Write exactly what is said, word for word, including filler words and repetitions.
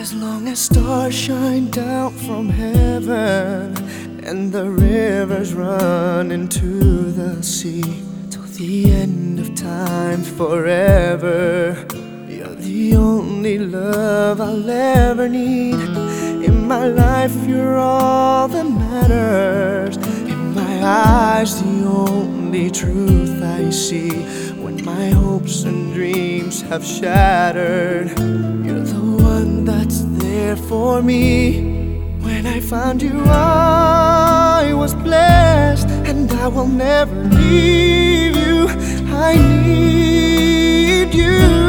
As long as stars shine down from heaven and the rivers run into the sea, till the end of time forever, you're the only love I'll ever need. In my life you're all that matters. In my eyes the only truth I see. When my hopes and dreams have shattered, you're the one that's there for me. When I found you I was blessed, and I will never leave you. I need you.